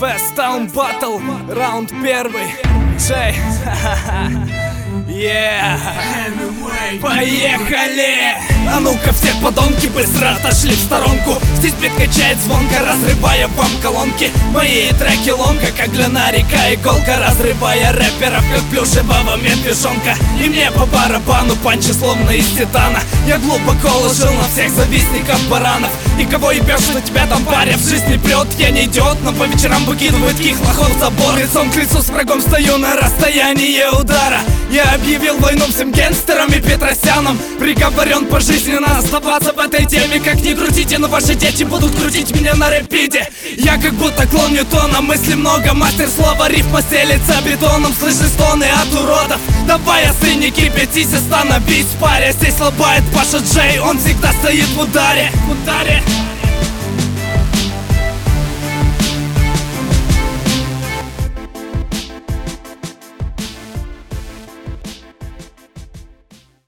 Best Town Battle, раунд первый. Джей, поехали! А ну-ка все подонки быстро отошли в сторонку. Здесь бит качает звонко, разрывая вам колонки. Мои треки ломка, как длина река иголка, разрывая рэперов, как плюшевого медвежонка. И мне по барабану панчи словно из титана. Я глубоко ложил на всех завистников баранов. И кого ебешь, что тебя там паря в жизни прет. Я не идиот, но по вечерам выкидываю таких лохов в забор. Лицом к лицу с врагом стою на расстоянии удара. Я объявил войну всем гангстерам и Петросянам. Приговорен пожизненно оставаться в этой теме. Как ни крутите, но ваши дети будут крутить меня на репите. Я как будто клон Ньютона, мысли много, мастер слова, рифма стелится бетоном. Слышны стоны от уродов, давай остынь, не кипятись, остановись, паря. Здесь лобает Паша Джей, он всегда стоит в ударе.